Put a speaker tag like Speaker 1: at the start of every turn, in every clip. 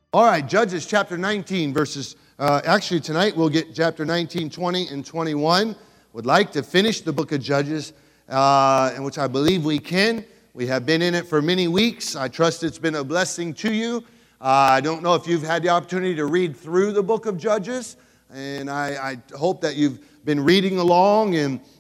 Speaker 1: All right, Judges chapter 19, verses, actually tonight we'll get chapter 19, 20, and 21. Would like to finish the book of Judges, in which I believe we can. We have been in it for many weeks. I trust it's been a blessing to you. I don't know if you've had the opportunity to read through the book of Judges, and I hope that you've been reading along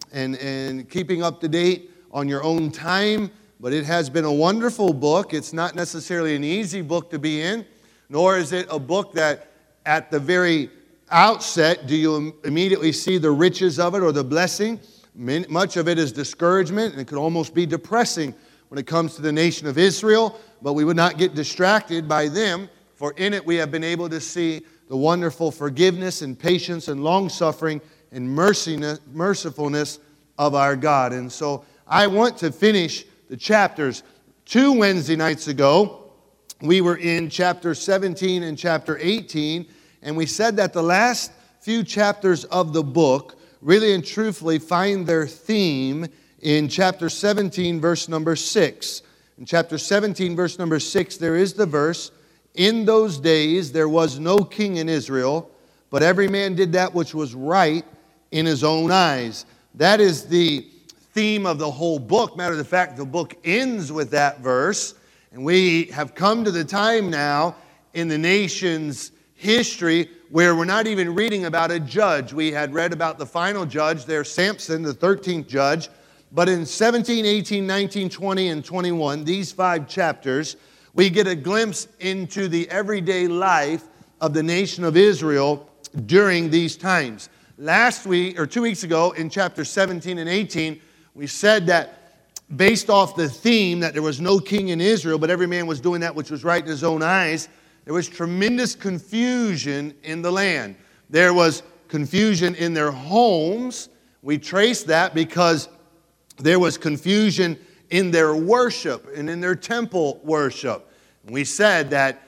Speaker 1: and keeping up to date on your own time. But it has been a wonderful book. It's not necessarily an easy book to be in, nor is it a book that at the very outset do you immediately see the riches of it or the blessing. Much of it is discouragement, and it could almost be depressing when it comes to the nation of Israel, but we would not get distracted by them, for in it we have been able to see the wonderful forgiveness and patience and long-suffering and mercifulness of our God. And so I want to finish the chapters. 2 Wednesday nights ago, we were in chapter 17 and chapter 18, and we said that the last few chapters of the book really and truthfully find their theme in chapter 17, verse number 6. In chapter 17, verse number 6, there is the verse, "In those days there was no king in Israel, but every man did that which was right in his own eyes." That is the theme of the whole book. Matter of fact, the book ends with that verse. And we have come to the time now in the nation's history where we're not even reading about a judge. We had read about the final judge there, Samson, the 13th judge. But in 17, 18, 19, 20, and 21, these 5 chapters, we get a glimpse into the everyday life of the nation of Israel during these times. Last week, or 2 weeks ago, in chapter 17 and 18, we said that based off the theme that there was no king in Israel, but every man was doing that which was right in his own eyes, there was tremendous confusion in the land. There was confusion in their homes. We trace that because there was confusion in their worship and in their temple worship. We said that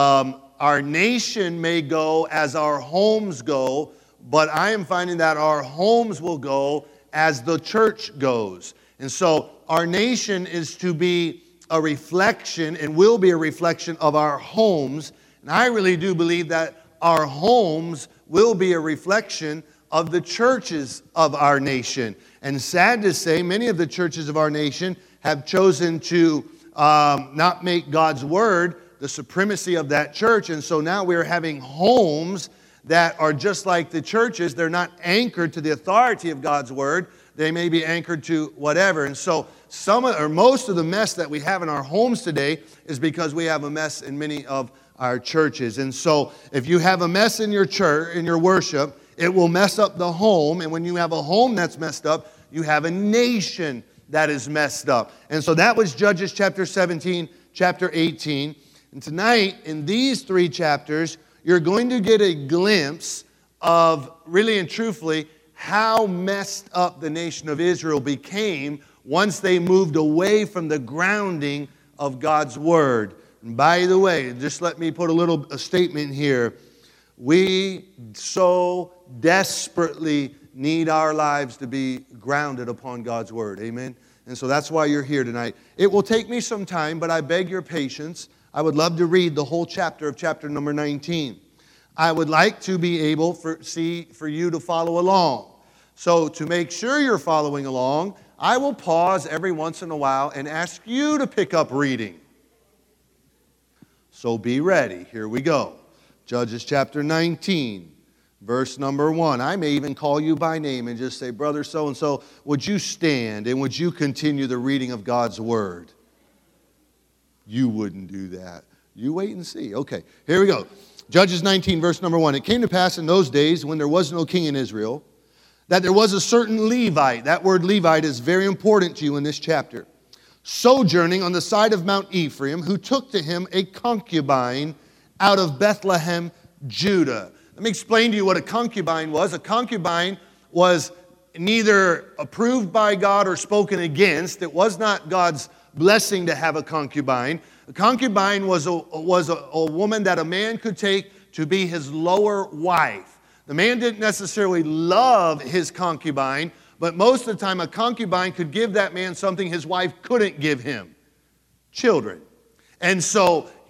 Speaker 1: our nation may go as our homes go, but I am finding that our homes will go as the church goes. And so our nation is to be a reflection and will be a reflection of our homes. And I really do believe that our homes will be a reflection of the churches of our nation. And sad to say, many of the churches of our nation have chosen to not make God's word the supremacy of that church. And so now we're having homes that are just like the churches. They're not anchored to the authority of God's word. They may be anchored to whatever. And so most of the mess that we have in our homes today is because we have a mess in many of our churches. And so if you have a mess in your church, in your worship, it will mess up the home. And when you have a home that's messed up, you have a nation that is messed up. And so that was Judges chapter 17, chapter 18. And tonight, in these 3 chapters, you're going to get a glimpse of, really and truthfully, how messed up the nation of Israel became once they moved away from the grounding of God's word. And by the way, just let me put a statement here. We so desperately need our lives to be grounded upon God's word. Amen? And so that's why you're here tonight. It will take me some time, but I beg your patience. I would love to read the whole chapter of chapter number 19. I would like to be able for you to follow along. So to make sure you're following along, I will pause every once in a while and ask you to pick up reading. So be ready. Here we go. Judges chapter 19, verse number 1. I may even call you by name and just say, "Brother so-and-so, would you stand and would you continue the reading of God's word?" You wouldn't do that. You wait and see. Okay, here we go. Judges 19, verse number 1. It came to pass in those days when there was no king in Israel, that there was a certain Levite. That word Levite is very important to you in this chapter. Sojourning on the side of Mount Ephraim, who took to him a concubine out of Bethlehem, Judah. Let me explain to you what a concubine was. A concubine was neither approved by God or spoken against. It was not God's blessing to have a concubine. A concubine was a woman that a man could take to be his lower wife. The man didn't necessarily love his concubine, but most of the time a concubine could give that man something his wife couldn't give him: children. And so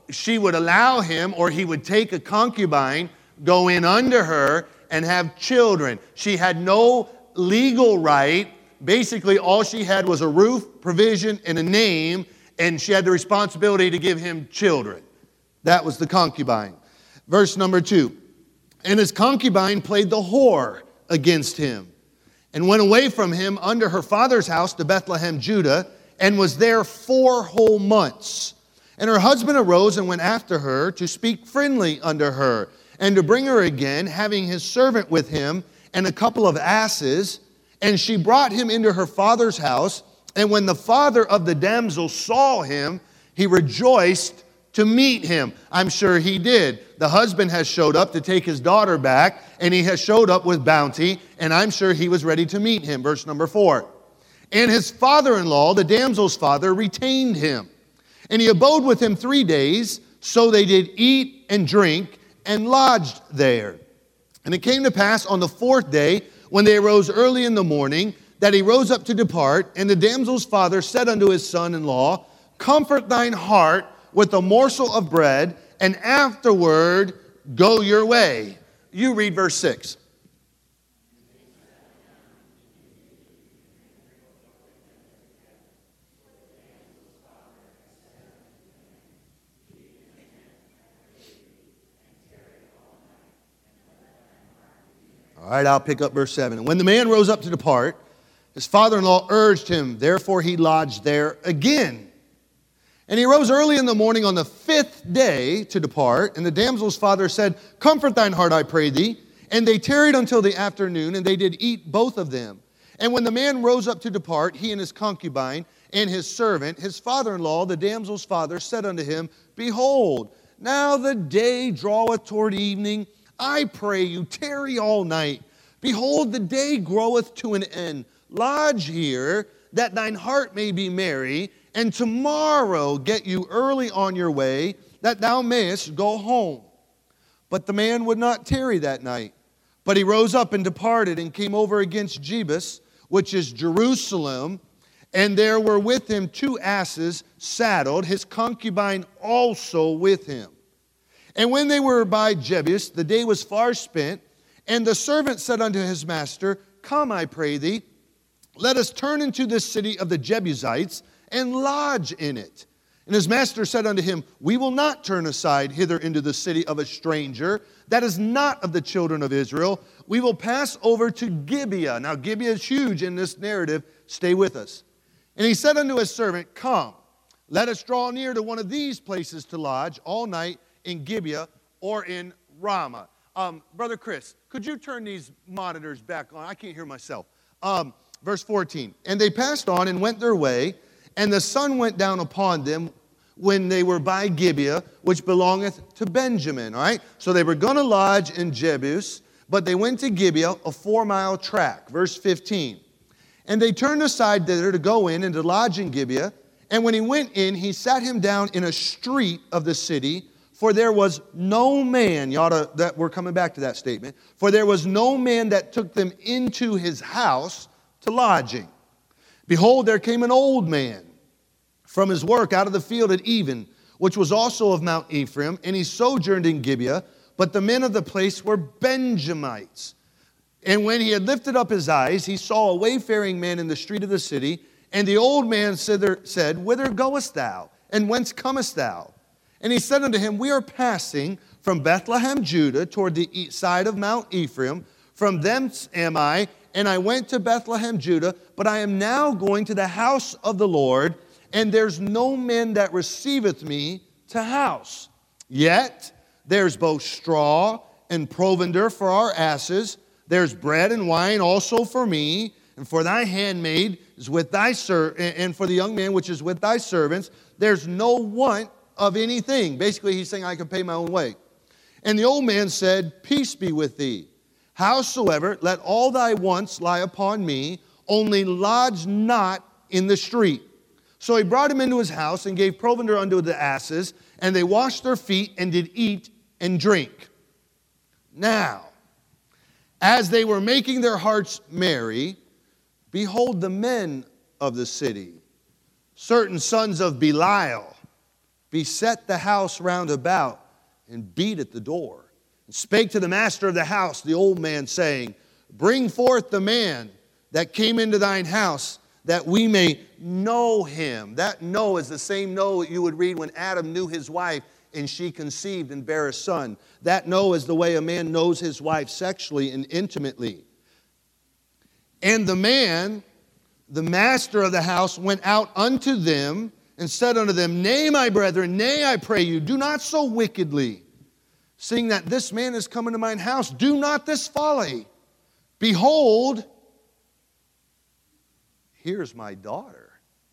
Speaker 1: she would allow him, or he would take a concubine, go in under her, and have children. She had no legal right. Basically, all she had was a roof, provision, and a name, and she had the responsibility to give him children. That was the concubine. Verse number 2. And his concubine played the whore against him, and went away from him under her father's house to Bethlehem, Judah, and was there 4 whole months. And her husband arose and went after her to speak friendly unto her, and to bring her again, having his servant with him, and a couple of asses. And she brought him into her father's house. And when the father of the damsel saw him, he rejoiced to meet him. I'm sure he did. The husband has showed up to take his daughter back, and he has showed up with bounty, and I'm sure he was ready to meet him. Verse number 4. And his father-in-law, the damsel's father, retained him. And he abode with him 3 days, so they did eat and drink, and lodged there. And it came to pass on the 4th day, when they arose early in the morning, that he rose up to depart, and the damsel's father said unto his son-in-law, Comfort thine heart with a morsel of bread, and afterward go your way. You read verse 6. All right, I'll pick up verse 7. And when the man rose up to depart, his father-in-law urged him. Therefore he lodged there again. And he rose early in the morning on the 5th day to depart. And the damsel's father said, Comfort thine heart, I pray thee. And they tarried until the afternoon, and they did eat both of them. And when the man rose up to depart, he and his concubine and his servant, his father-in-law, the damsel's father, said unto him, Behold, now the day draweth toward evening. I pray you, tarry all night. Behold, the day groweth to an end. Lodge here, that thine heart may be merry, and tomorrow get you early on your way, that thou mayest go home. But the man would not tarry that night. But he rose up and departed, and came over against Jebus, which is Jerusalem. And there were with him 2 asses saddled, his concubine also with him. And when they were by Jebus, the day was far spent, and the servant said unto his master, Come, I pray thee, let us turn into this city of the Jebusites, and lodge in it. And his master said unto him, We will not turn aside hither into the city of a stranger, that is not of the children of Israel. We will pass over to Gibeah. Now Gibeah is huge in this narrative. Stay with us. And he said unto his servant, Come, let us draw near to one of these places to lodge all night in Gibeah or in Ramah. Brother Chris, could you turn these monitors back on? I can't hear myself. Verse 14. And they passed on and went their way, and the sun went down upon them when they were by Gibeah, which belongeth to Benjamin. All right? So they were going to lodge in Jebus, but they went to Gibeah, a 4-mile track. Verse 15. And they turned aside thither to go in and to lodge in Gibeah. And when he went in, he sat him down in a street of the city, for there was no man, we're coming back to that statement, for there was no man that took them into his house to lodging. Behold, there came an old man from his work out of the field at even, which was also of Mount Ephraim, and he sojourned in Gibeah, but the men of the place were Benjamites. And when he had lifted up his eyes, he saw a wayfaring man in the street of the city, and the old man said, Whither goest thou, and whence comest thou? And he said unto him, We are passing from Bethlehem, Judah, toward the east side of Mount Ephraim. From thence am I, and I went to Bethlehem, Judah, but I am now going to the house of the Lord, and there's no man that receiveth me to house. Yet there's both straw and provender for our asses. There's bread and wine also for me, and for thy handmaid is with thy and for the young man which is with thy servants. There's no want of anything. Basically, he's saying I can pay my own way. And the old man said, Peace be with thee. Howsoever, let all thy wants lie upon me, only lodge not in the street. So he brought him into his house and gave provender unto the asses, and they washed their feet and did eat and drink. Now, as they were making their hearts merry, behold, the men of the city, certain sons of Belial, beset the house round about, and beat at the door, and spake to the master of the house, the old man, saying, Bring forth the man that came into thine house, that we may know him. That know is the same know that you would read when Adam knew his wife, and she conceived and bare a son. That know is the way a man knows his wife sexually and intimately. And the man, the master of the house, went out unto them and said unto them, Nay, my brethren, nay, I pray you, do not so wickedly. Seeing that this man is come into mine house, do not this folly. Behold, here's my daughter,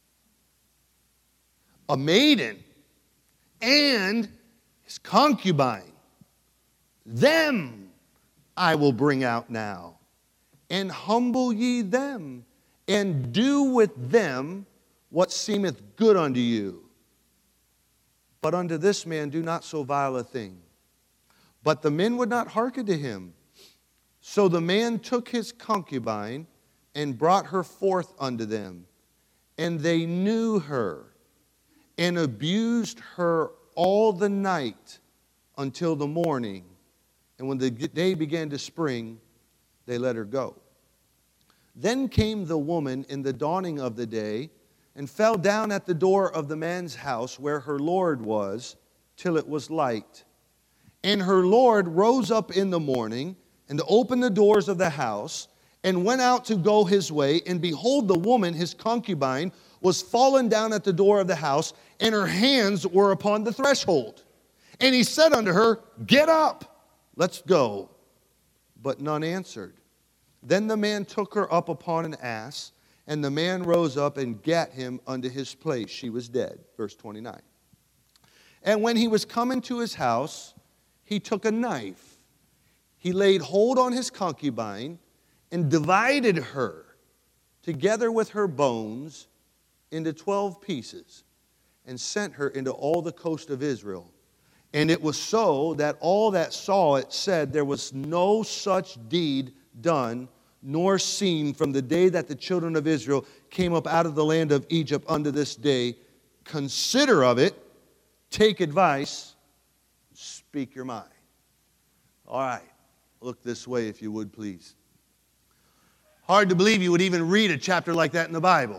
Speaker 1: a maiden, and his concubine. Them I will bring out now, and humble ye them, and do with them what seemeth good unto you. But unto this man do not so vile a thing. But the men would not hearken to him. So the man took his concubine and brought her forth unto them. And they knew her, and abused her all the night until the morning. And when the day began to spring, they let her go. Then came the woman in the dawning of the day, and fell down at the door of the man's house where her Lord was, till it was light. And her Lord rose up in the morning, and opened the doors of the house, and went out to go his way. And behold, the woman, his concubine, was fallen down at the door of the house, and her hands were upon the threshold. And he said unto her, Get up, let's go. But none answered. Then the man took her up upon an ass, and the man rose up and gat him unto his place. She was dead. Verse 29. And when he was come into his house, he took a knife. He laid hold on his concubine and divided her together with her bones into 12 pieces, and sent her into all the coast of Israel. And it was so that all that saw it said, There was no such deed done nor seen from the day that the children of Israel came up out of the land of Egypt unto this day. Consider of it, take advice, speak your mind. All right, look this way if you would, please. Hard to believe you would even read a chapter like that in the Bible.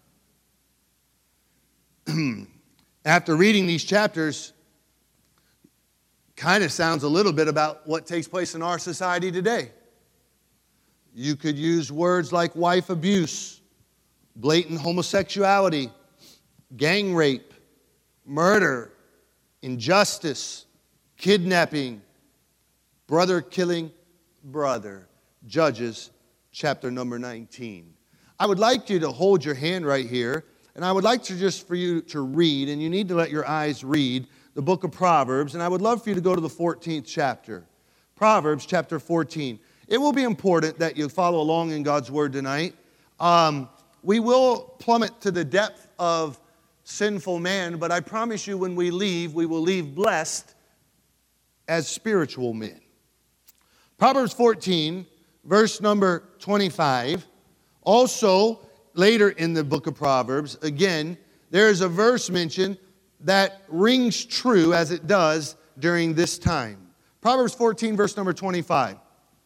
Speaker 1: After reading these chapters, kind of sounds a little bit about what takes place in our society today. You could use words like wife abuse, blatant homosexuality, gang rape, murder, injustice, kidnapping, brother killing brother. Judges chapter number 19. I would like you to hold your hand right here, and I would like to just for you to read, and you need to let your eyes read the book of Proverbs, and I would love for you to go to the 14th chapter. Proverbs chapter 14. It will be important that you follow along in God's Word tonight. We will plummet to the depth of sinful man, but I promise you when we will leave blessed as spiritual men. Proverbs 14, verse number 25. Also, later in the book of Proverbs, again, there is a verse mentioned that rings true as it does during this time. Proverbs 14, verse number 25.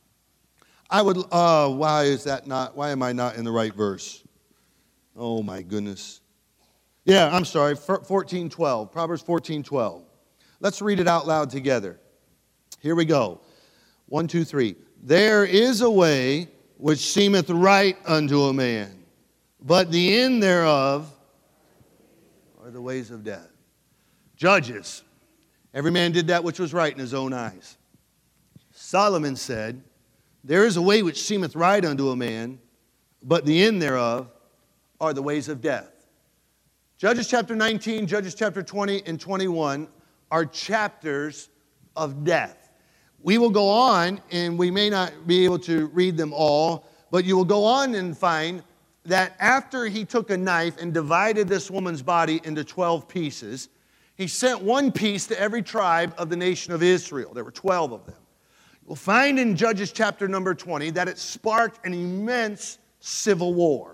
Speaker 1: Why am I not in the right verse? Oh my goodness. Yeah, I'm sorry, 14:12, Proverbs 14:12. Let's read it out loud together. Here we go. 1, 2, 3. There is a way which seemeth right unto a man, but the end thereof are the ways of death. Judges. Every man did that which was right in his own eyes. Solomon said, There is a way which seemeth right unto a man, but the end thereof are the ways of death. Judges chapter 19, Judges chapter 20 and 21 are chapters of death. We will go on, and we may not be able to read them all, but you will go on and find that after he took a knife and divided this woman's body into 12 pieces, he sent one piece to every tribe of the nation of Israel. There were 12 of them. We'll find in Judges chapter number 20 that it sparked an immense civil war.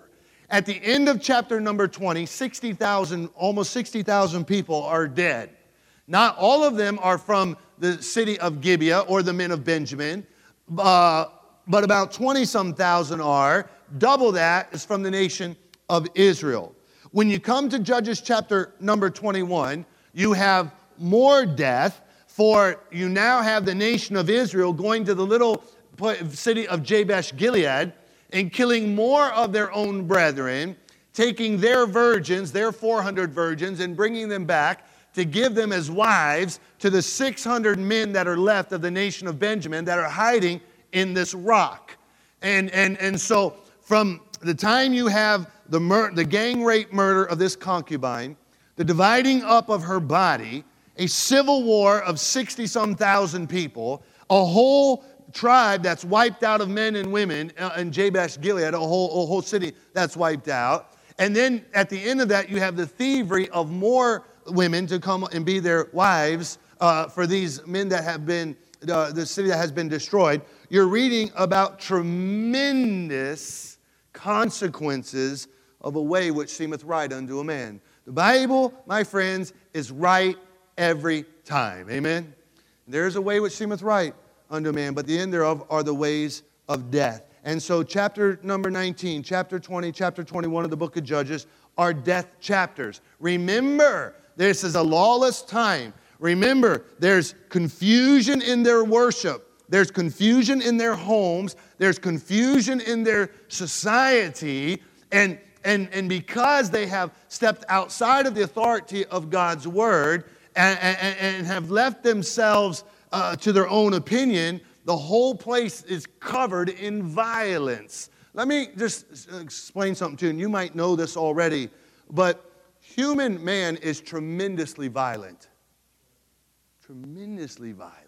Speaker 1: At the end of chapter number 20, 60,000, almost 60,000 people are dead. Not all of them are from the city of Gibeah or the men of Benjamin, but about 20-some thousand are. Double that is from the nation of Israel. When you come to Judges chapter number 21, you have more death, for you now have the nation of Israel going to the little city of Jabesh Gilead and killing more of their own brethren, taking their virgins, their 400 virgins, and bringing them back to give them as wives to the 600 men that are left of the nation of Benjamin that are hiding in this rock. And so from the time you have the gang rape murder of this concubine, the dividing up of her body, a civil war of 60-some thousand people, a whole tribe that's wiped out of men and women in Jabesh Gilead, a whole city that's wiped out. And then at the end of that, you have the thievery of more women to come and be their wives for these men that have been, the city that has been destroyed. You're reading about tremendous consequences of a way which seemeth right unto a man. The Bible, my friends, is right every time. Amen? There is a way which seemeth right unto a man, but the end thereof are the ways of death. And so chapter number 19, chapter 20, chapter 21 of the book of Judges are death chapters. Remember, this is a lawless time. Remember, there's confusion in their worship. There's confusion in their homes. There's confusion in their society. And because they have stepped outside of the authority of God's word and have left themselves to their own opinion, the whole place is covered in violence. Let me just explain something to you, and you might know this already, but human man is tremendously violent. Tremendously violent.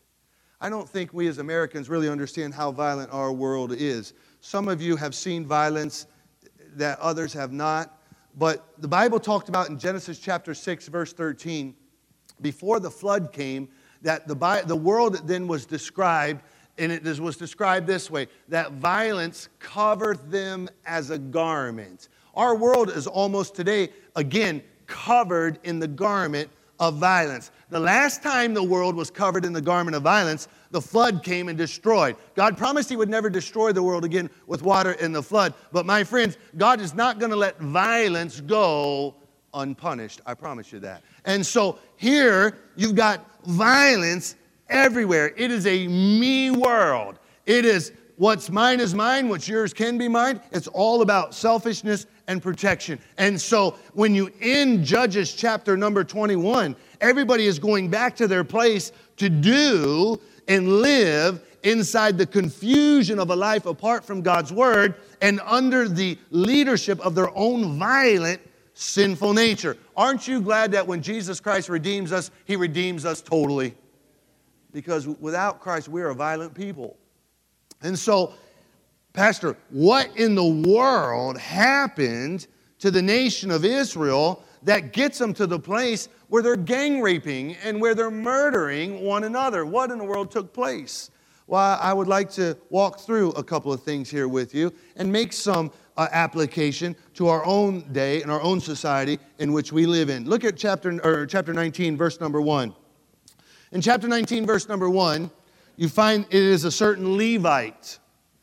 Speaker 1: I don't think we as Americans really understand how violent our world is. Some of you have seen violence that others have not, but the Bible talked about in Genesis chapter 6, verse 13, before the flood came, that the world then was described, and it was described this way, that violence covered them as a garment. Our world is almost today, again, covered in the garment of violence. The last time the world was covered in the garment of violence, the flood came and destroyed. God promised He would never destroy the world again with water in the flood. But my friends, God is not going to let violence go unpunished. I promise you that. And so here you've got violence everywhere. It is a me world. It is what's mine is mine, what's yours can be mine. It's all about selfishness and protection. And so when you end Judges chapter number 21, everybody is going back to their place to do and live inside the confusion of a life apart from God's word and under the leadership of their own violent, sinful nature. Aren't you glad that when Jesus Christ redeems us, He redeems us totally? Because without Christ, we're a violent people. And so, Pastor, what in the world happened to the nation of Israel that gets them to the place where they're gang raping and where they're murdering one another? What in the world took place? Well, I would like to walk through a couple of things here with you and make some application to our own day and our own society in which we live in. Look at chapter 19, verse number 1. In chapter 19, verse number 1, you find it is a certain Levite.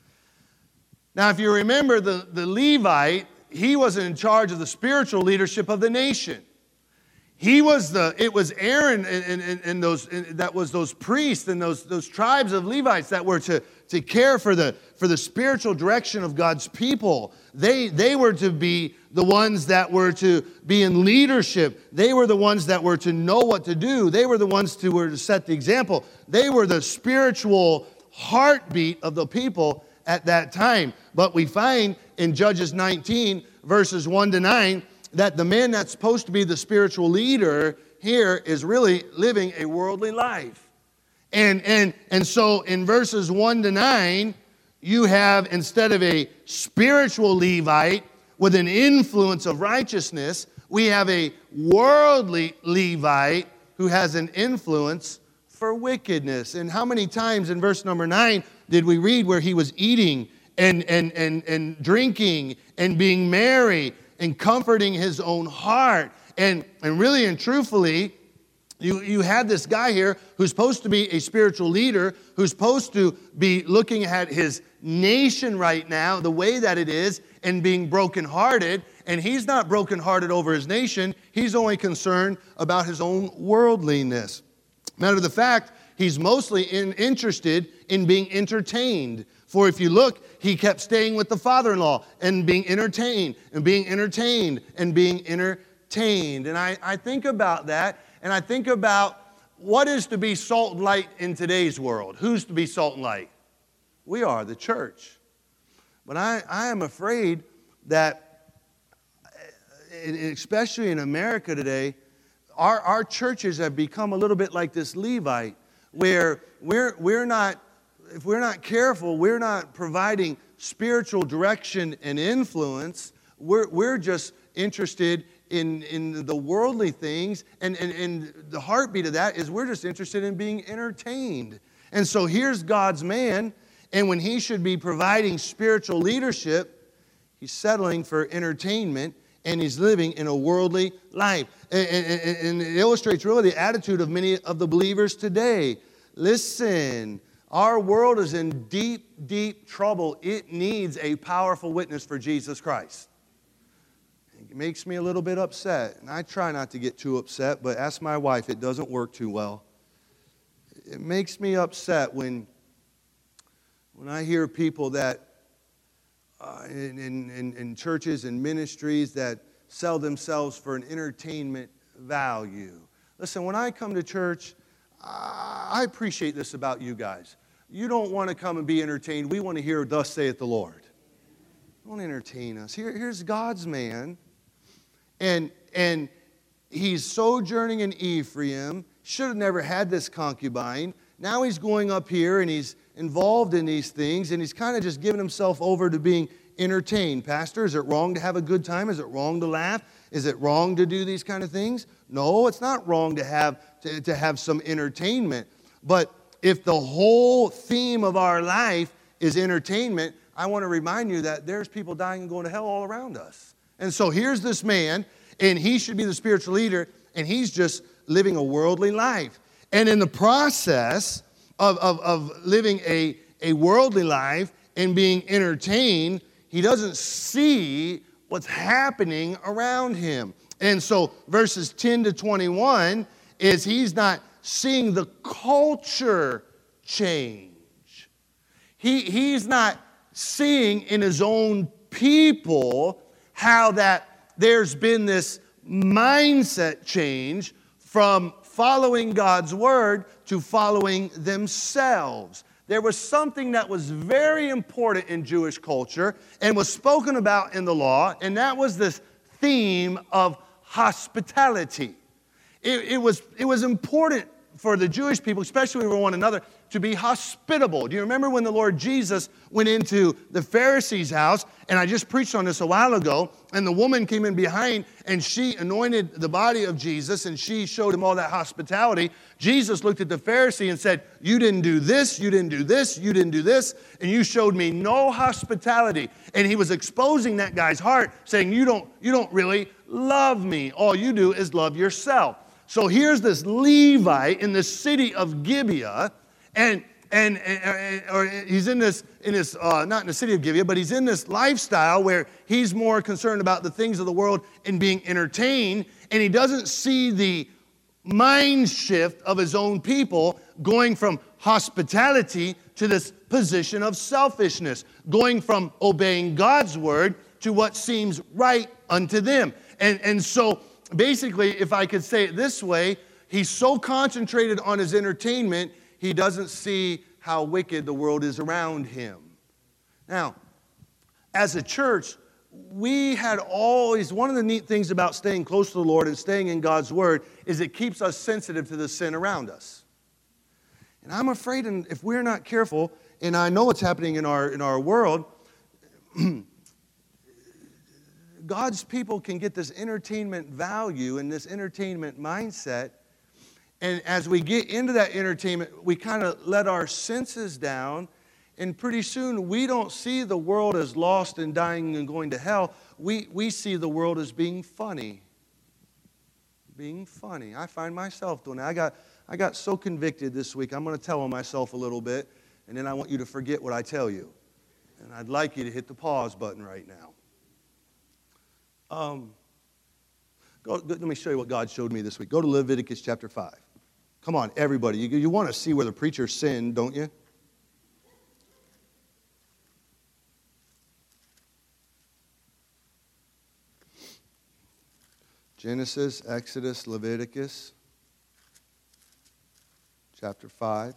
Speaker 1: Now, if you remember, the Levite, he was in charge of the spiritual leadership of the nation. It was Aaron and those priests and those tribes of Levites that were to care for the spiritual direction of God's people. They were to be the ones that were to be in leadership. They were the ones that were to know what to do. They were the ones who were to set the example. They were the spiritual heartbeat of the people at that time. But we find in Judges 19, verses 1 to 9, that the man that's supposed to be the spiritual leader here is really living a worldly life. And so in verses 1 to 9, you have, instead of a spiritual Levite with an influence of righteousness, we have a worldly Levite who has an influence for wickedness. And how many times in verse number 9 did we read where he was eating and drinking and being merry and comforting his own heart. And really and truthfully, you had this guy here who's supposed to be a spiritual leader, who's supposed to be looking at his nation right now, the way that it is, and being brokenhearted. And he's not brokenhearted over his nation. He's only concerned about his own worldliness. Matter of the fact, he's mostly interested in being entertained. For if you look, he kept staying with the father-in-law and being entertained and being entertained and being entertained. And I think about that, and I think about what is to be salt and light in today's world. Who's to be salt and light? We are, the church. But I am afraid that, especially in America today, our churches have become a little bit like this Levite, where we're not, if we're not careful, we're not providing spiritual direction and influence. We're just interested in the worldly things, and the heartbeat of that is we're just interested in being entertained. And so here's God's man, and when he should be providing spiritual leadership, he's settling for entertainment, and he's living in a worldly life. And it illustrates really the attitude of many of the believers today. Listen, our world is in deep, deep trouble. It needs a powerful witness for Jesus Christ. It makes me a little bit upset, and I try not to get too upset, but ask my wife, it doesn't work too well. It makes me upset when I hear people that in churches and ministries that sell themselves for an entertainment value. Listen, when I come to church, I appreciate this about you guys. You don't want to come and be entertained. We want to hear, thus saith the Lord. Don't entertain us. Here's God's man, and he's sojourning in Ephraim. Should have never had this concubine. Now he's going up here, and he's involved in these things, and he's kind of just giving himself over to being entertained. Pastor, is it wrong to have a good time? Is it wrong to laugh? Is it wrong to do these kind of things? No, it's not wrong to have some entertainment. But if the whole theme of our life is entertainment, I want to remind you that there's people dying and going to hell all around us. And so here's this man, and he should be the spiritual leader, and he's just living a worldly life. And in the process of living a worldly life and being entertained, he doesn't see what's happening around him. And so verses 10 to 21 is he's not seeing the culture change. He's not seeing in his own people how that there's been this mindset change from following God's word to following themselves. There was something that was very important in Jewish culture and was spoken about in the law, and that was this theme of hospitality. It was important for the Jewish people, especially for one another, to be hospitable. Do you remember when the Lord Jesus went into the Pharisee's house? And I just preached on this a while ago. And the woman came in behind and she anointed the body of Jesus and she showed him all that hospitality. Jesus looked at the Pharisee and said, you didn't do this, you didn't do this, you didn't do this, and you showed me no hospitality. And he was exposing that guy's heart, saying, you don't really love me. All you do is love yourself. So here's this Levite in the city of Gibeah, and he's in this not in the city of Gibeah, but he's in this lifestyle where he's more concerned about the things of the world and being entertained, and he doesn't see the mind shift of his own people going from hospitality to this position of selfishness, going from obeying God's word to what seems right unto them. And so basically, if I could say it this way, he's so concentrated on his entertainment, he doesn't see how wicked the world is around him. Now, as a church, we had always, one of the neat things about staying close to the Lord and staying in God's word is it keeps us sensitive to the sin around us. And I'm afraid if we're not careful, and I know what's happening in our world, God's people can get this entertainment value and this entertainment mindset. And as we get into that entertainment, we kind of let our senses down And pretty soon, we don't see the world as lost and dying and going to hell. We see the world as being funny. Being funny. I find myself doing that. I got so convicted this week. I'm going to tell on myself a little bit, and then I want you to forget what I tell you. And I'd like you to hit the pause button right now. Let me show you what God showed me this week. Go to Leviticus chapter 5. Come on, everybody. You want to see where the preacher sinned, don't you? Genesis, Exodus, Leviticus, chapter 5.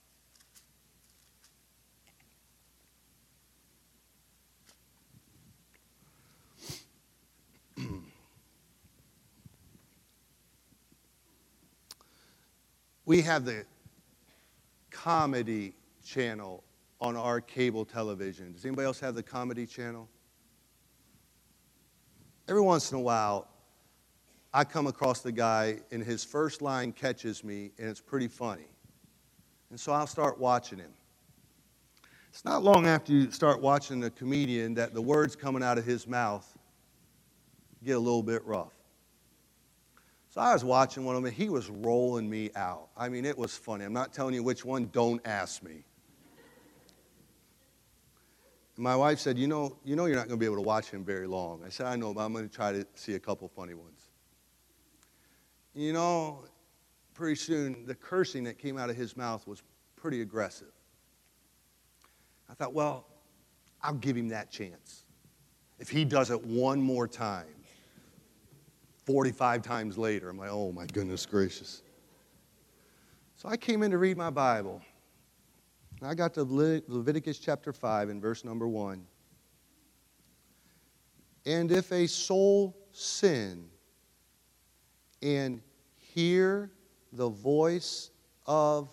Speaker 1: We have the comedy channel on our cable television. Does anybody else have the comedy channel? Every once in a while, I come across the guy, and his first line catches me, and it's pretty funny. And so I'll start watching him. It's not long after you start watching the comedian that the words coming out of his mouth get a little bit rough. So I was watching one of them, and he was rolling me out. I mean, it was funny. I'm not telling you which one. Don't ask me. And my wife said, you know you're not going to be able to watch him very long. I said, I know, but I'm going to try to see a couple funny ones. You know, pretty soon, the cursing that came out of his mouth was pretty aggressive. I thought, well, I'll give him that chance. If he does it one more time, 45 times later, I'm like, oh my goodness gracious. So I came in to read my Bible. And I got to Leviticus chapter 5 and verse number 1. And if a soul sin and hear the voice of,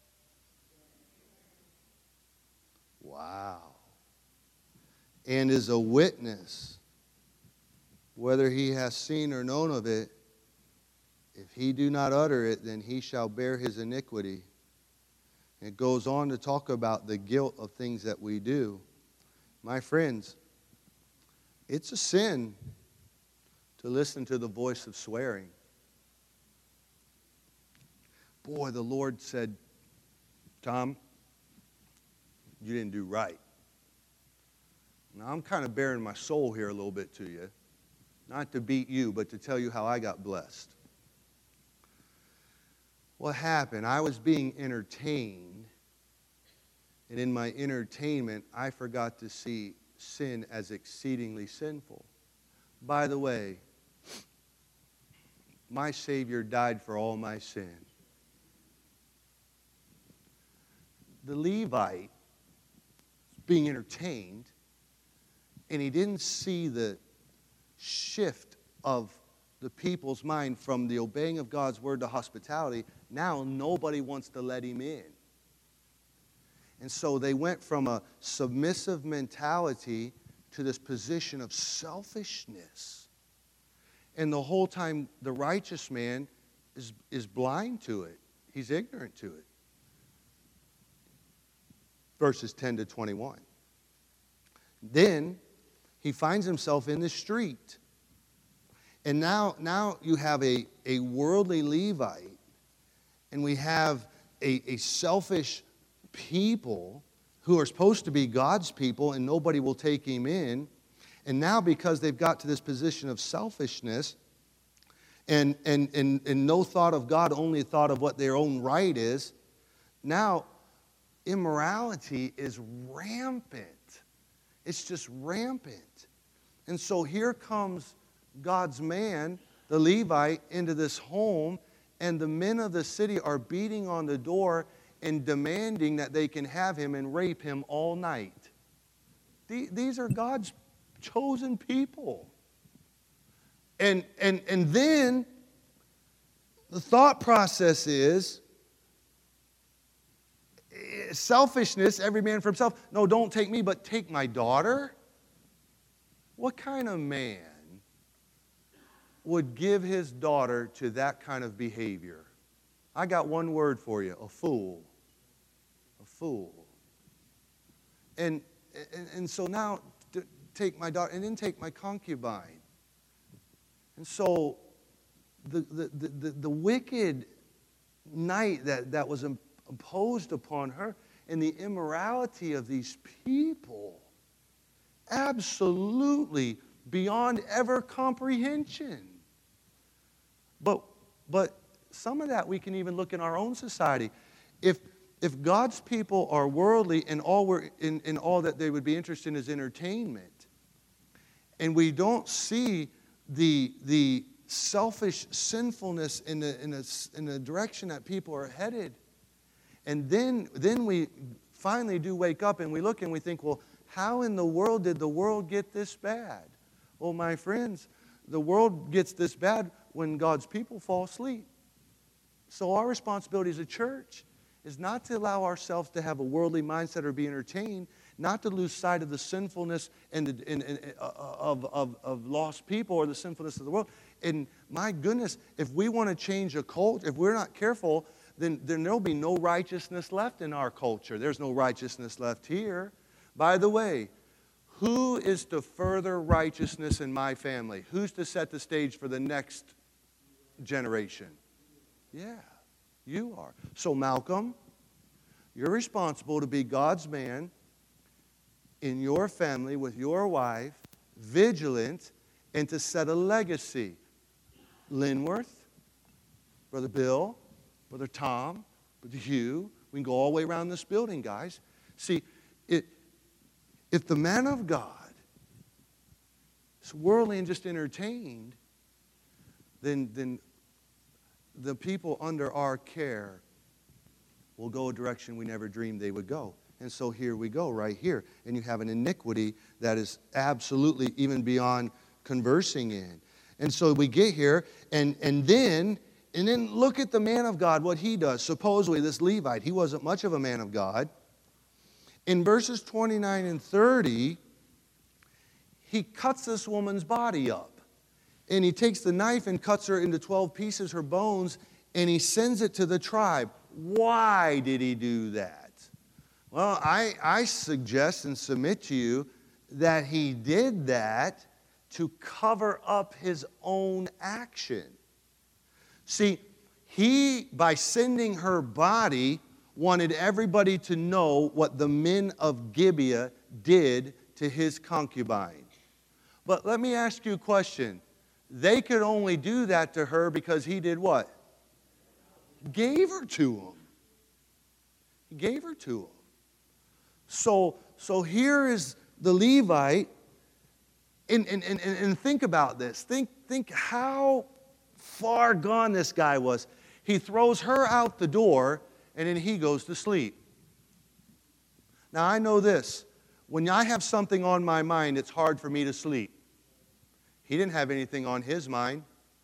Speaker 1: wow, and is a witness, whether he has seen or known of it, if he do not utter it, then he shall bear his iniquity. It goes on to talk about the guilt of things that we do. My friends, it's a sin to listen to the voice of swearing. Boy, the Lord said, Tom, you didn't do right. Now, I'm kind of bearing my soul here a little bit to you. Not to beat you, but to tell you how I got blessed. What happened? I was being entertained, and in my entertainment, I forgot to see sin as exceedingly sinful. By the way, my Savior died for all my sin. The Levite was being entertained, and he didn't see the shift of the people's mind from the obeying of God's word to hospitality. Now nobody wants to let him in. And so they went from a submissive mentality to this position of selfishness. And the whole time the righteous man is blind to it. He's ignorant to it. Verses 10 to 21. Then he finds himself in the street. And now you have a worldly Levite, and we have a selfish people who are supposed to be God's people, and nobody will take him in. And now because they've got to this position of selfishness and no thought of God, only thought of what their own right is, now immorality is rampant. It's just rampant. And so here comes God's man, the Levite, into this home, and the men of the city are beating on the door and demanding that they can have him and rape him all night. These are God's chosen people. And then the thought process is selfishness, every man for himself. No, don't take me, but take my daughter. What kind of man would give his daughter to that kind of behavior? I got one word for you: a fool. A fool. And, and so now take my daughter and then take my concubine. And so the wicked night that was imposed upon her and the immorality of these people, absolutely beyond ever comprehension. But some of that we can even look in our own society. If God's people are worldly and all that they would be interested in is entertainment, and we don't see the selfish sinfulness in the direction that people are headed, and then we finally do wake up and we look and we think, well, how in the world did the world get this bad? Well, my friends, the world gets this bad when God's people fall asleep. So our responsibility as a church is not to allow ourselves to have a worldly mindset or be entertained, not to lose sight of the sinfulness of lost people or the sinfulness of the world. And my goodness, if we want to change a culture, if we're not careful, then there'll be no righteousness left in our culture. There's no righteousness left here. By the way, who is to further righteousness in my family? Who's to set the stage for the next generation? Yeah, you are. So Malcolm, you're responsible to be God's man in your family with your wife, vigilant, and to set a legacy. Linworth, Brother Bill, Brother Tom, Brother Hugh, we can go all the way around this building, guys. See, if the man of God is worldly and just entertained, then the people under our care will go a direction we never dreamed they would go. And so here we go, right here. And you have an iniquity that is absolutely even beyond conversing in. And so we get here, and then look at the man of God, what he does. Supposedly, this Levite, he wasn't much of a man of God. In verses 29 and 30, he cuts this woman's body up. And he takes the knife and cuts her into 12 pieces, her bones, and he sends it to the tribe. Why did he do that? Well, I suggest and submit to you that he did that to cover up his own action. See, he, by sending her body, wanted everybody to know what the men of Gibeah did to his concubine. But let me ask you a question. They could only do that to her because he did what? Gave her to him. He gave her to him. So here is the Levite, and think about this. Think how far gone this guy was. He throws her out the door, and then he goes to sleep. Now, I know this. When I have something on my mind, it's hard for me to sleep. He didn't have anything on his mind.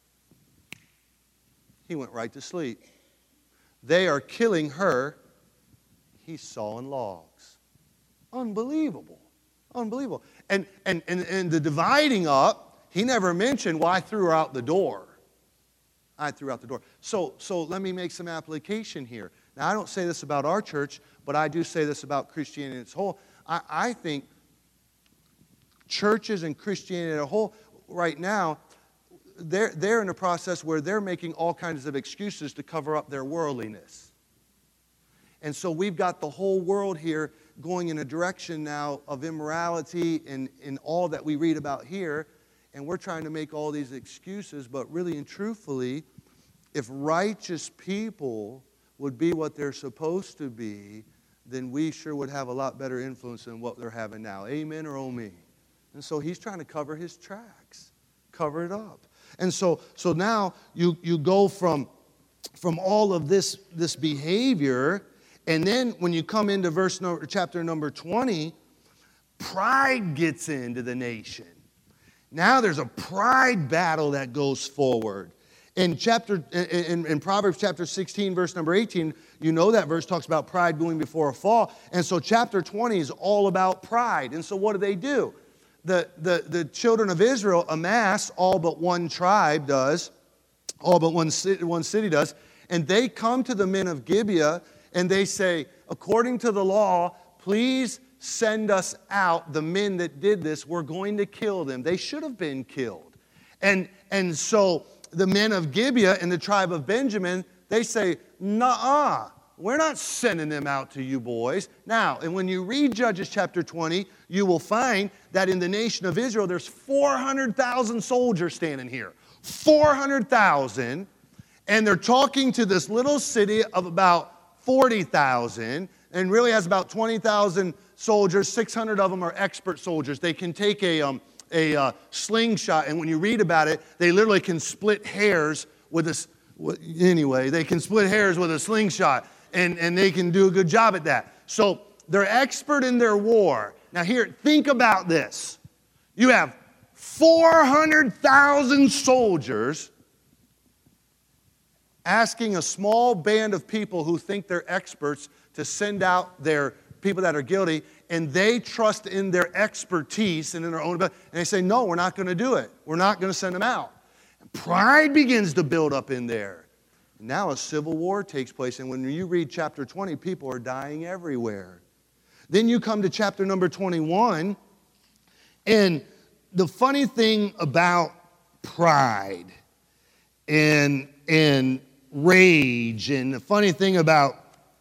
Speaker 1: He went right to sleep. They are killing her. He's sawing logs. Unbelievable. Unbelievable. And the dividing up, he never mentioned, well, I threw her out the door. I threw out the door. So let me make some application here. Now, I don't say this about our church, but I do say this about Christianity as a whole. I think churches and Christianity as a whole, right now, they're in a process where they're making all kinds of excuses to cover up their worldliness. And so we've got the whole world here going in a direction now of immorality and all that we read about here. And we're trying to make all these excuses, but really and truthfully, if righteous people would be what they're supposed to be, then we sure would have a lot better influence than what they're having now. Amen or oh me? And so he's trying to cover his tracks, cover it up. And so now you go from all of this behavior, and then when you come into chapter number 20, pride gets into the nation. Now there's a pride battle that goes forward. In Proverbs chapter 16, verse number 18, you know that verse talks about pride going before a fall. And so chapter 20 is all about pride. And so what do? The children of Israel amass, all but one tribe does, all but one city does, and they come to the men of Gibeah and they say, according to the law, please send us out, the men that did this, we're going to kill them. They should have been killed. And so the men of Gibeah in the tribe of Benjamin, they say, nuh-uh, we're not sending them out to you boys. Now, and when you read Judges chapter 20, you will find that in the nation of Israel, there's 400,000 soldiers standing here. 400,000, and they're talking to this little city of about 40,000, and really has about 20,000 soldiers. 600 of them are expert soldiers. They can take a slingshot, and when you read about it, they literally can split hairs with a, anyway, they can split hairs with a slingshot, and they can do a good job at that. So they're expert in their war. Now here, think about this. You have 400,000 soldiers asking a small band of people who think they're experts to send out their people that are guilty, and they trust in their expertise and in their own ability, and they say, no, we're not going to do it. We're not going to send them out. And pride begins to build up in there. Now a civil war takes place, and when you read chapter 20, people are dying everywhere. Then you come to chapter number 21, and the funny thing about pride and rage, and the funny thing about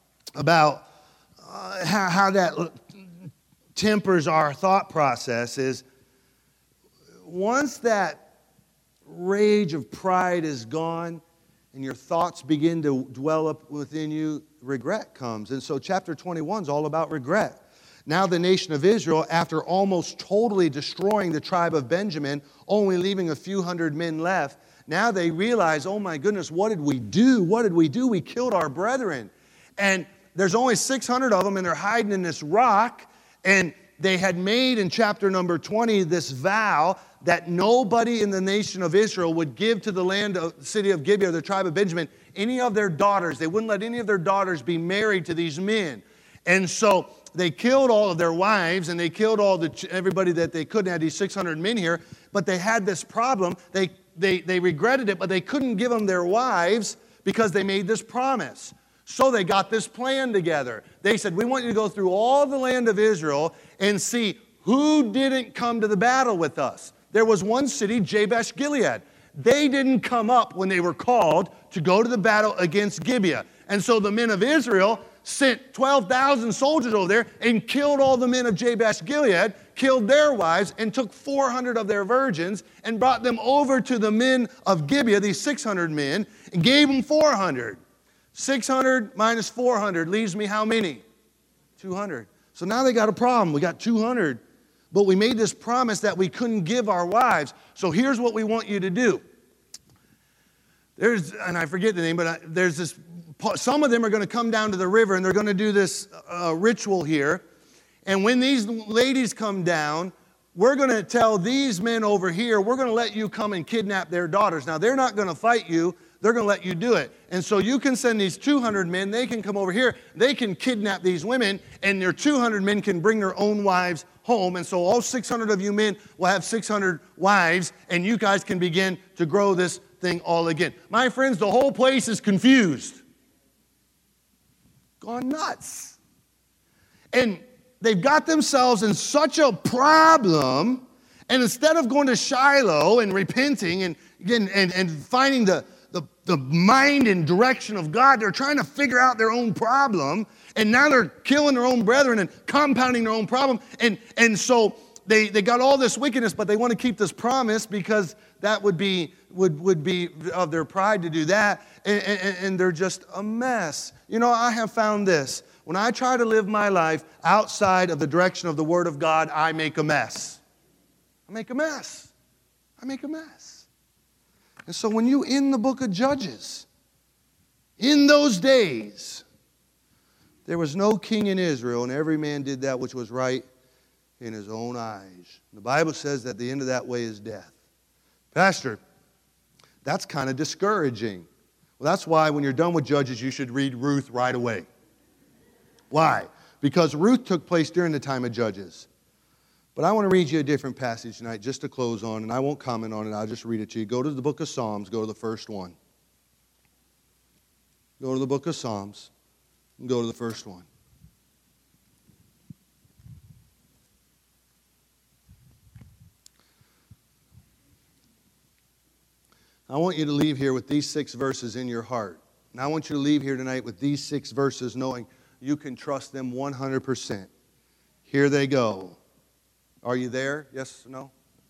Speaker 1: how that tempers our thought process is once that rage of pride is gone and your thoughts begin to dwell up within you, regret comes. And so chapter 21 is all about regret. Now the nation of Israel, after almost totally destroying the tribe of Benjamin, only leaving a few hundred men left, now they realize, oh my goodness, what did we do? What did we do? We killed our brethren. And there's only 600 of them, and they're hiding in this rock. And they had made in chapter number 20 this vow that nobody in the nation of Israel would give to the city of Gibeah, the tribe of Benjamin, any of their daughters. They wouldn't let any of their daughters be married to these men. And so they killed all of their wives, and they killed everybody that they could. They had these 600 men here, but they had this problem. They regretted it, but they couldn't give them their wives because they made this promise. So they got this plan together. They said, we want you to go through all the land of Israel and see who didn't come to the battle with us. There was one city, Jabesh Gilead. They didn't come up when they were called to go to the battle against Gibeah. And so the men of Israel sent 12,000 soldiers over there and killed all the men of Jabesh Gilead, killed their wives, and took 400 of their virgins and brought them over to the men of Gibeah, these 600 men, and gave them 400. 600 minus 400 leaves me how many? 200. So now they got a problem. We got 200. But we made this promise that we couldn't give our wives. So here's what we want you to do. And I forget the name, but there's this, some of them are going to come down to the river and they're going to do this ritual here. And when these ladies come down, we're going to tell these men over here, we're going to let you come and kidnap their daughters. Now, they're not going to fight you. They're going to let you do it. And so you can send these 200 men. They can come over here. They can kidnap these women, and their 200 men can bring their own wives home. And so all 600 of you men will have 600 wives, and you guys can begin to grow this thing all again. My friends, the whole place is confused. Gone nuts. And they've got themselves in such a problem, and instead of going to Shiloh and repenting and finding the mind and direction of God, they're trying to figure out their own problem, and now they're killing their own brethren and compounding their own problem, and so they got all this wickedness, but they want to keep this promise because that would be of their pride to do that, and they're just a mess. You know, I have found this. When I try to live my life outside of the direction of the Word of God, I make a mess. I make a mess. And so when you in the book of Judges, in those days, there was no king in Israel, and every man did that which was right in his own eyes. The Bible says that the end of that way is death. Pastor, that's kind of discouraging. Well, that's why when you're done with Judges, you should read Ruth right away. Why? Because Ruth took place during the time of Judges. But I want to read you a different passage tonight just to close on, and I won't comment on it. I'll just read it to you. Go to the book of Psalms. Go to the first one. Go to the book of Psalms and go to the first one. I want you to leave here with these 6 verses in your heart. And I want you to leave here tonight with these 6 verses knowing you can trust them 100%. Here they go. Are you there? Yes or no?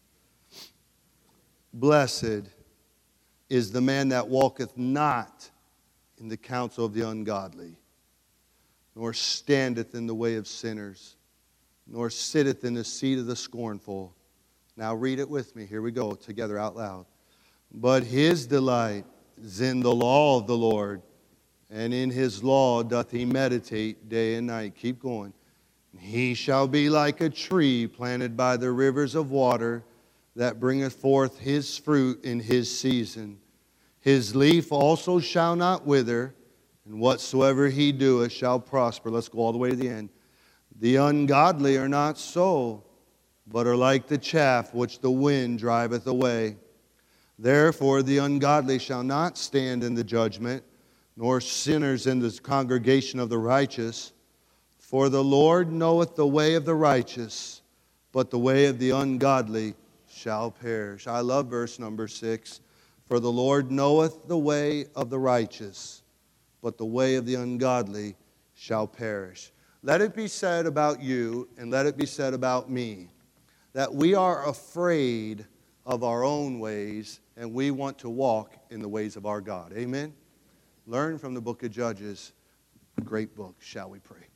Speaker 1: Blessed is the man that walketh not in the counsel of the ungodly, nor standeth in the way of sinners, nor sitteth in the seat of the scornful. Now read it with me. Here we go, together out loud. But his delight is in the law of the Lord, and in his law doth he meditate day and night. Keep going. He shall be like a tree planted by the rivers of water, that bringeth forth his fruit in his season. His leaf also shall not wither, and whatsoever he doeth shall prosper. Let's go all the way to the end. The ungodly are not so, but are like the chaff which the wind driveth away. Therefore the ungodly shall not stand in the judgment, nor sinners in the congregation of the righteous. For the Lord knoweth the way of the righteous, but the way of the ungodly shall perish. I love verse number 6. For the Lord knoweth the way of the righteous, but the way of the ungodly shall perish. Let it be said about you, and let it be said about me, that we are afraid of our own ways, and we want to walk in the ways of our God. Amen? Learn from the book of Judges. Great book. Shall we pray?